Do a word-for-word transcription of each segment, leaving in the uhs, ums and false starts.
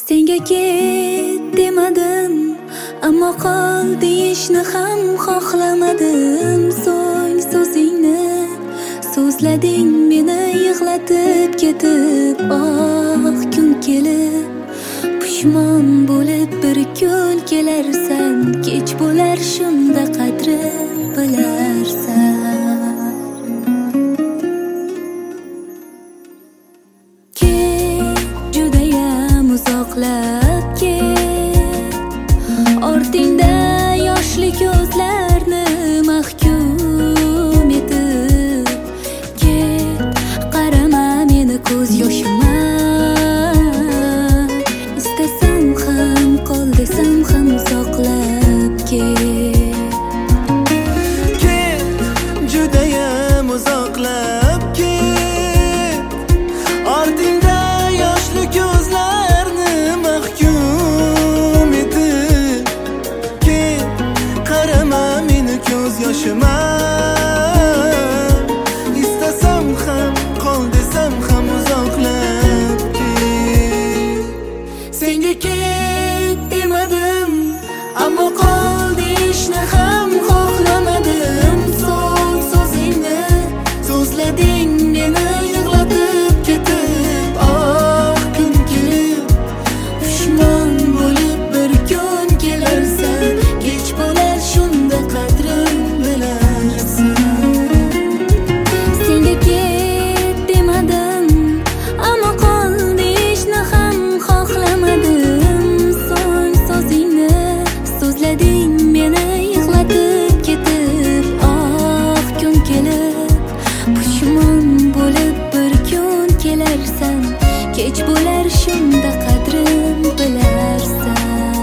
Senga ket demadim, ammo qol deyishni ham xohlamadim. So'ng so'zingni so'zlading, meni yig'latib ketib. Oh, kun kelib pushmon bo'lib bir kun kelarsan. Kech bo'lar shunda qadrin bilarsan. Uzoqlab ket, ortingda yoshli ko'zlarni mahkum etib. Ket, qarama meni ko'z yoshima. Istasam ham qol desam ham uzoqlab ket. Ket, judayam uzoqlab ket, ortingda yoshli ko'zlar yoshima. Istasam ham qol desam ham uzoqlab ket. Senga ket demadim, ammo qol deyishni ham xohlamadim. So'ng so'zingni so'zlading, meni yig'latib ketib. Oh, kun kelib pushmon bo'lib bir kun kelarsan. Kech bo'lar shunda qadrim. Senga ket demadim, ammo qol deyishni ham xohlamadim. So'ng so'zingni so'zlading, meni yig'latib ketib. Oh, kun kelib pushmon bo'lib bir kun kelarsan. Kech bo'lar shunda qadrin bilarsan.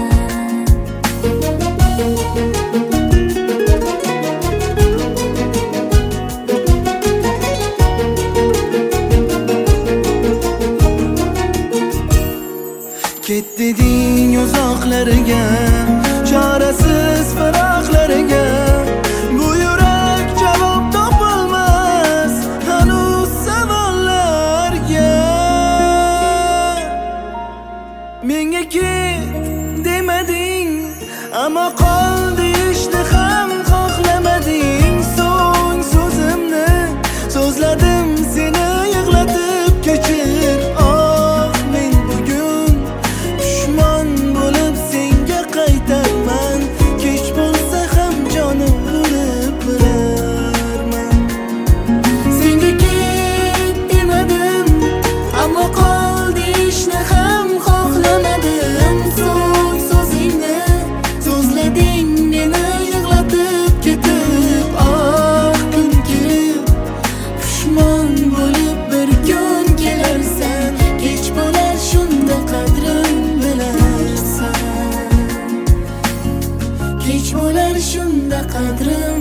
Ket deding uzoqlarga, chorasiz firoqlarga. Bu yurak javob topolmas hanuz savollarga. Menga ket demading, ammo qol deyishni ham xohlamading. So'ng so'zimni so'zladim, seni yig'latib kechir. Kech bo'lar shunda qadrim